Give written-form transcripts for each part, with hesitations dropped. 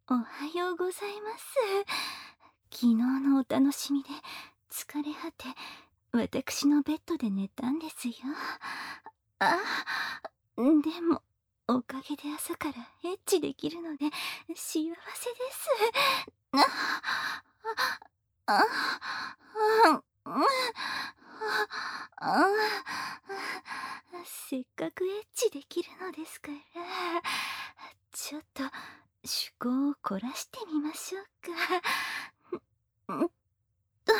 おはようございます。昨日のお楽しみで疲れ果て、私のベッドで寝たんですよ。あ、でも、おかげで朝からエッチできるので幸せです。あ、あ、あ、あ、せっかくエッチできるのですから、ちょっと趣向を凝らしてみましょうか。んっと、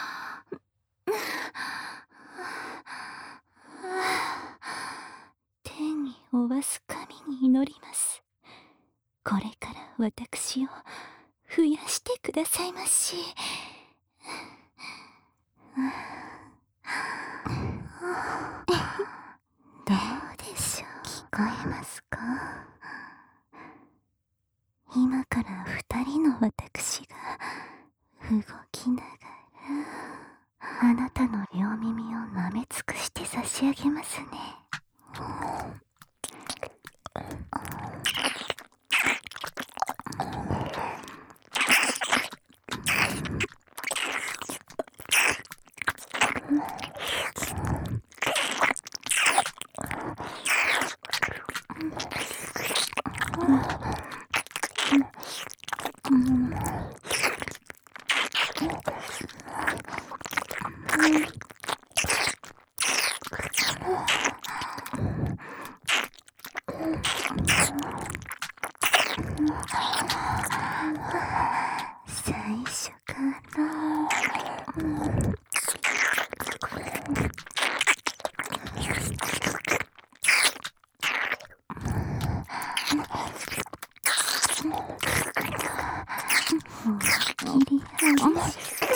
天におわす神に祈ります。これから私を増やしてくださいまし。どうでしょう、聞こえますか？今から二人の私が動きながらあなたの両耳を舐め尽くして差し上げますね。最初から思い切り激しく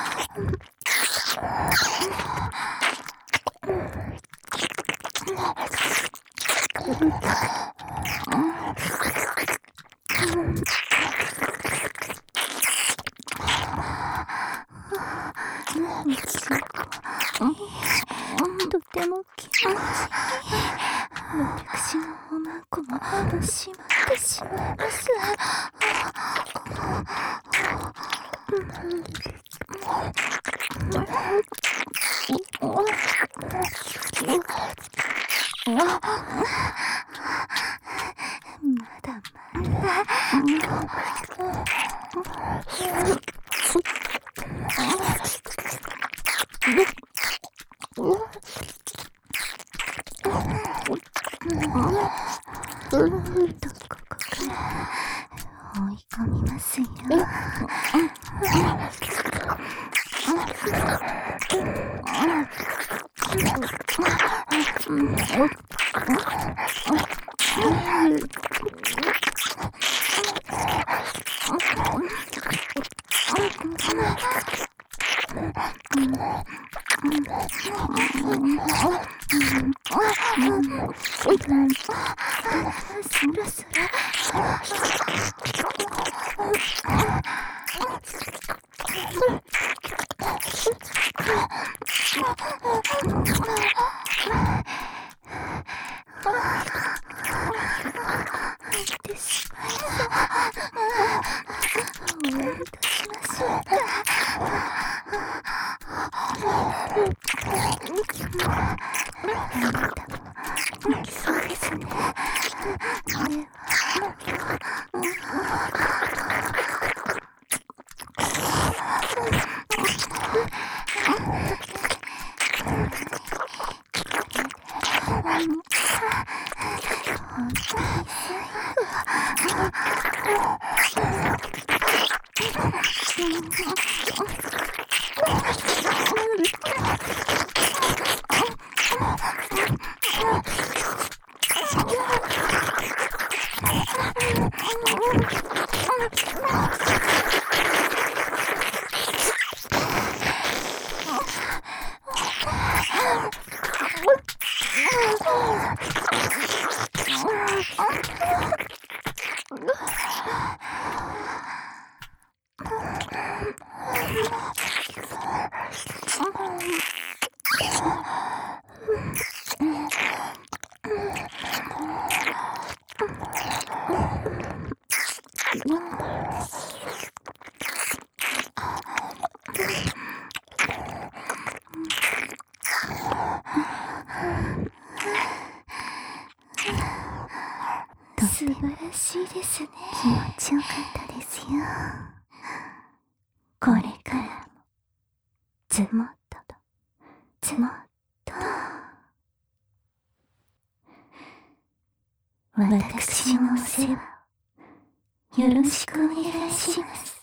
とても気持ちいい。私のおまんこもしまってしまいます。まだまだ。とここから追い込みますよ。そろそろ入ってしまいそう。終わりとしましょうか。あなたも泣きそうですね。では素晴らしいですね。 気持ちよかったですよ。 これからもずっとずっと私のお世話をよろしくお願いします。